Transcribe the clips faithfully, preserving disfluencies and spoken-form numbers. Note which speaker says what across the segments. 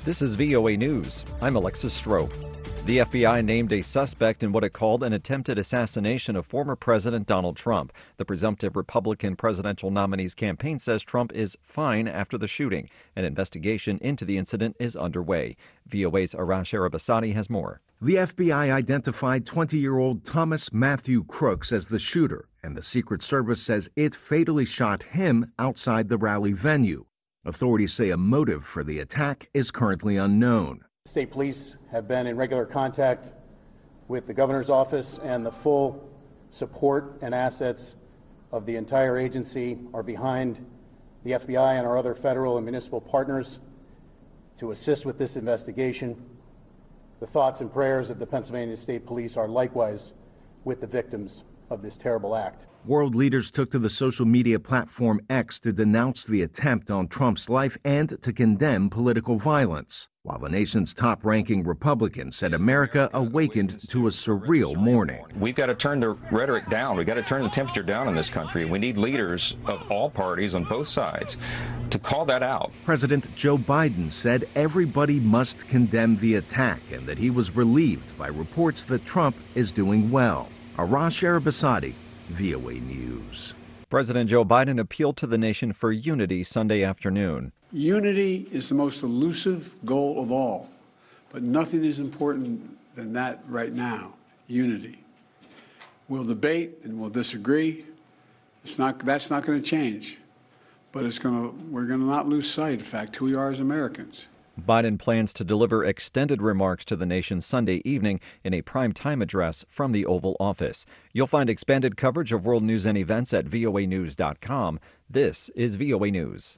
Speaker 1: This is V O A News. I'm Alexis Strope. The F B I named a suspect in what it called an attempted assassination of former President Donald Trump. The presumptive Republican presidential nominee's campaign says Trump is fine after the shooting. An investigation into the incident is underway. V O A's Arash Arabasadi has more.
Speaker 2: The F B I identified twenty-year-old Thomas Matthew Crooks as the shooter, and the Secret Service says it fatally shot him outside the rally venue. Authorities say a motive for the attack is currently unknown.
Speaker 3: State police have been in regular contact with the governor's office, and the full support and assets of the entire agency are behind the F B I and our other federal and municipal partners to assist with this investigation. The thoughts and prayers of the Pennsylvania State Police are likewise with the victims of this terrible act.
Speaker 2: World leaders took to the social media platform X to denounce the attempt on Trump's life and to condemn political violence, while the nation's top-ranking Republican said America awakened to a surreal morning.
Speaker 4: We've got to turn the rhetoric down. We've got to turn the temperature down in this country. We need leaders of all parties on both sides to call that out.
Speaker 2: President Joe Biden said everybody must condemn the attack and that he was relieved by reports that Trump is doing well. Arash Arabasadi, V O A News.
Speaker 1: President Joe Biden appealed to the nation for unity Sunday afternoon.
Speaker 5: Unity is the most elusive goal of all, but nothing is important than that right now, unity. We'll debate and we'll disagree. It's not, that's not going to change, but it's going to, we're going to not lose sight, in fact, who we are as Americans.
Speaker 1: Biden plans to deliver extended remarks to the nation Sunday evening in a prime-time address from the Oval Office. You'll find expanded coverage of world news and events at V O A news dot com. This is V O A News.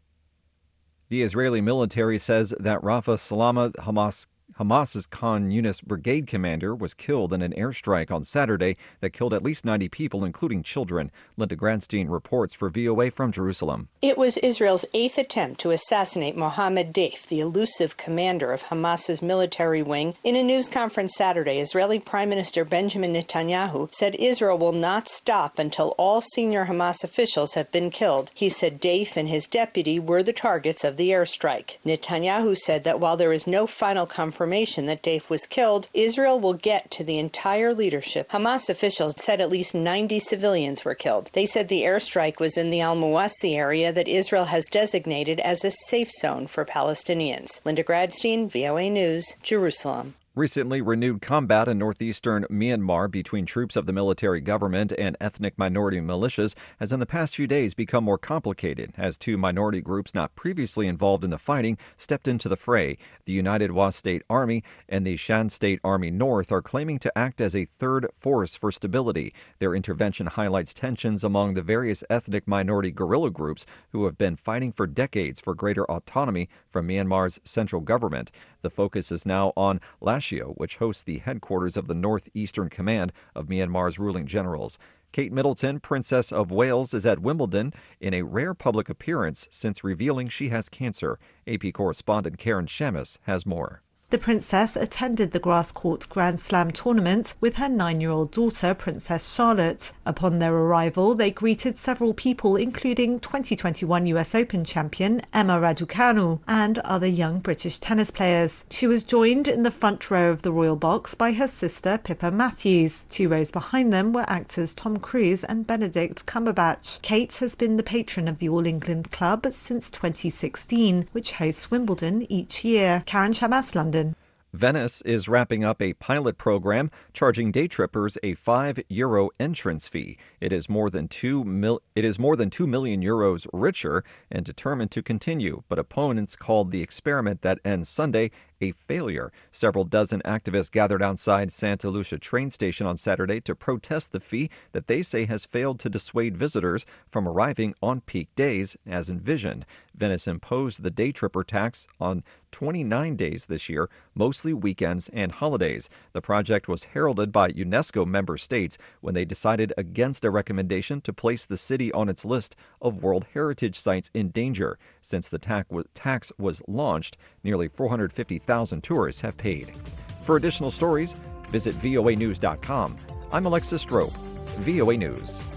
Speaker 1: The Israeli military says that Rafa Salama, Hamas Hamas's Khan Yunis brigade commander, was killed in an airstrike on Saturday that killed at least ninety people, including children. Linda Gradstein reports for V O A from Jerusalem.
Speaker 6: It was Israel's eighth attempt to assassinate Mohammed Deif, the elusive commander of Hamas's military wing. In a news conference Saturday, Israeli Prime Minister Benjamin Netanyahu said Israel will not stop until all senior Hamas officials have been killed. He said Deif and his deputy were the targets of the airstrike. Netanyahu said that while there is no final confirmation that Deif was killed, Israel will get to the entire leadership. Hamas officials said at least ninety civilians were killed. They said the airstrike was in the Al-Mawasi area that Israel has designated as a safe zone for Palestinians. Linda Gradstein, V O A News, Jerusalem.
Speaker 1: Recently, renewed combat in northeastern Myanmar between troops of the military government and ethnic minority militias has in the past few days become more complicated as two minority groups not previously involved in the fighting stepped into the fray. The United Wa State Army and the Shan State Army North are claiming to act as a third force for stability. Their intervention highlights tensions among the various ethnic minority guerrilla groups who have been fighting for decades for greater autonomy from Myanmar's central government. The focus is now on Lashio, which hosts the headquarters of the Northeastern Command of Myanmar's ruling generals. Kate Middleton, Princess of Wales, is at Wimbledon in a rare public appearance since revealing she has cancer. A P correspondent Karen Shamus has more.
Speaker 7: The princess attended the grass court Grand Slam tournament with her nine-year-old daughter, Princess Charlotte. Upon their arrival, they greeted several people, including twenty twenty-one U S Open champion Emma Raducanu and other young British tennis players. She was joined in the front row of the royal box by her sister, Pippa Matthews. Two rows behind them were actors Tom Cruise and Benedict Cumberbatch. Kate has been the patron of the All England Club since twenty sixteen, which hosts Wimbledon each year. Karen Shamas, London.
Speaker 1: Venice is wrapping up a pilot program charging day trippers a five euro entrance fee. It is more than two mil- it is more than two million euros richer and determined to continue, but opponents called the experiment that ends Sunday a failure. Several dozen activists gathered outside Santa Lucia train station on Saturday to protest the fee that they say has failed to dissuade visitors from arriving on peak days as envisioned. Venice imposed the day tripper tax on twenty-nine days this year, mostly weekends and holidays. The project was heralded by UNESCO member states when they decided against a recommendation to place the city on its list of World Heritage Sites in danger. Since the tax was launched, nearly four hundred fifty thousand tourists have paid. For additional stories, visit V O A news dot com. I'm Alexis Strope, V O A News.